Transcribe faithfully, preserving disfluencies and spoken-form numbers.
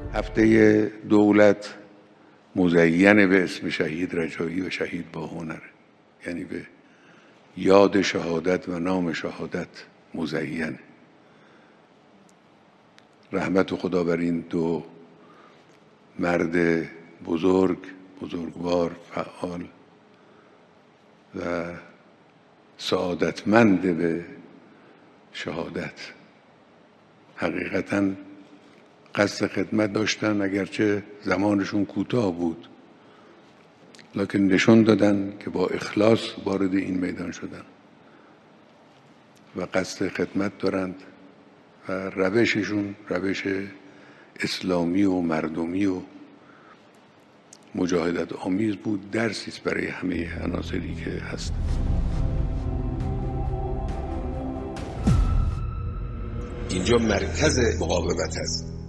هفته دولت مزین به اسم شهید رجایی و شهید با هنر، یعنی به یاد شهادت و نام شهادت مزین. رحمت خدا بر این دو مرد بزرگ، بزرگوار، فعال و سعادتمند به شهادت. حقیقتاً قصد خدمت داشتن، اگرچه زمانشون کوتاه بود، لکن نشون دادن که با اخلاص وارد این میدان شدن و قصد خدمت دارند و روششون روش اسلامی و مردمی و مجاهدت آمیز بود. درسی است برای همه عناصری که هست. اینجا مرکز مقاومت است.